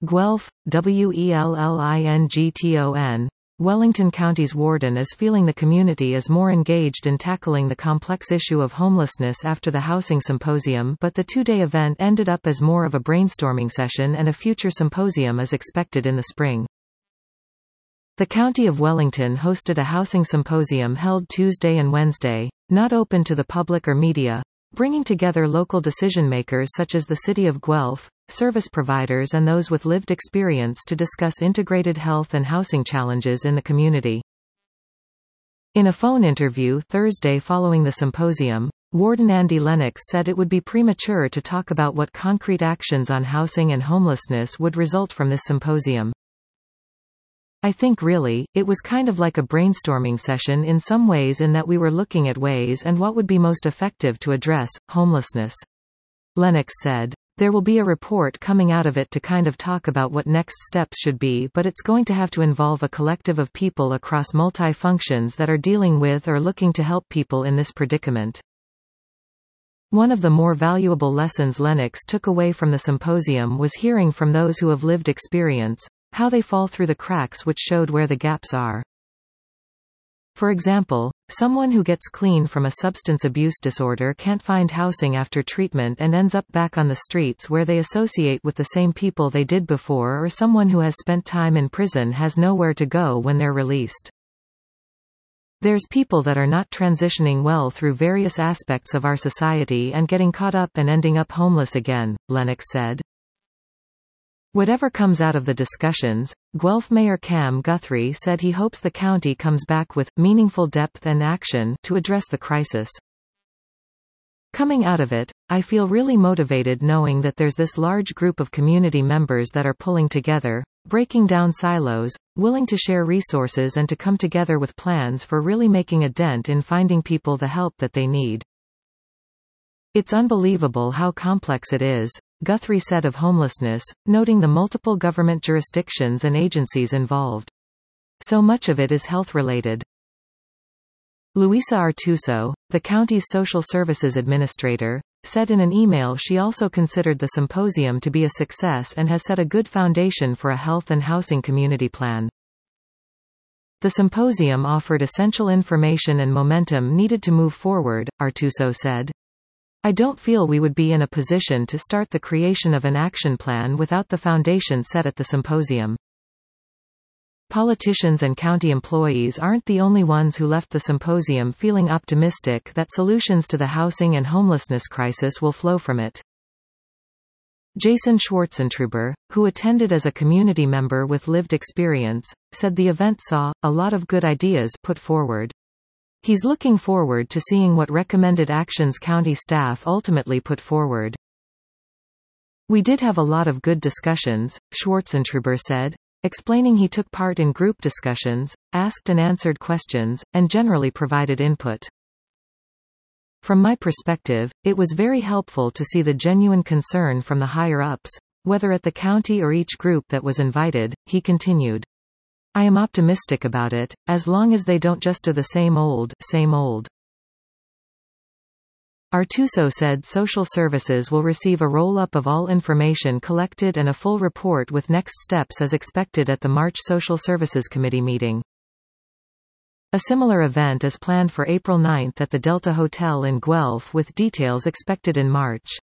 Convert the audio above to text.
Guelph, Wellington. Wellington County's warden is feeling the community is more engaged in tackling the complex issue of homelessness after the housing symposium, but the two-day event ended up as more of a brainstorming session and a future symposium is expected in the spring. The County of Wellington hosted a housing symposium held Tuesday and Wednesday, not open to the public or media, bringing together local decision-makers such as the City of Guelph, service providers and those with lived experience to discuss integrated health and housing challenges in the community. In a phone interview Thursday following the symposium, Warden Andy Lennox said it would be premature to talk about what concrete actions on housing and homelessness would result from this symposium. I think really, it was kind of like a brainstorming session in some ways in that we were looking at ways and what would be most effective to address homelessness. Lennox said. There will be a report coming out of it to kind of talk about what next steps should be, but it's going to have to involve a collective of people across multi-functions that are dealing with or looking to help people in this predicament. One of the more valuable lessons Lennox took away from the symposium was hearing from those who have lived experience, how they fall through the cracks, which showed where the gaps are. For example, someone who gets clean from a substance abuse disorder can't find housing after treatment and ends up back on the streets where they associate with the same people they did before, or someone who has spent time in prison has nowhere to go when they're released. There's people that are not transitioning well through various aspects of our society and getting caught up and ending up homeless again, Lennox said. Whatever comes out of the discussions, Guelph Mayor Cam Guthrie said he hopes the county comes back with meaningful depth and action to address the crisis. Coming out of it, I feel really motivated knowing that there's this large group of community members that are pulling together, breaking down silos, willing to share resources and to come together with plans for really making a dent in finding people the help that they need. It's unbelievable how complex it is, Guthrie said of homelessness, noting the multiple government jurisdictions and agencies involved. So much of it is health-related. Luisa Artuso, the county's social services administrator, said in an email she also considered the symposium to be a success and has set a good foundation for a health and housing community plan. The symposium offered essential information and momentum needed to move forward, Artuso said. I don't feel we would be in a position to start the creation of an action plan without the foundation set at the symposium. Politicians and county employees aren't the only ones who left the symposium feeling optimistic that solutions to the housing and homelessness crisis will flow from it. Jason Schwartzentruber, who attended as a community member with lived experience, said the event saw a lot of good ideas put forward. He's looking forward to seeing what recommended actions county staff ultimately put forward. We did have a lot of good discussions, Schwartzentruber said, explaining he took part in group discussions, asked and answered questions, and generally provided input. From my perspective, it was very helpful to see the genuine concern from the higher-ups, whether at the county or each group that was invited, he continued. I am optimistic about it, as long as they don't just do the same old, same old. Artuso said social services will receive a roll-up of all information collected and a full report with next steps as expected at the March Social Services Committee meeting. A similar event is planned for April 9 at the Delta Hotel in Guelph with details expected in March.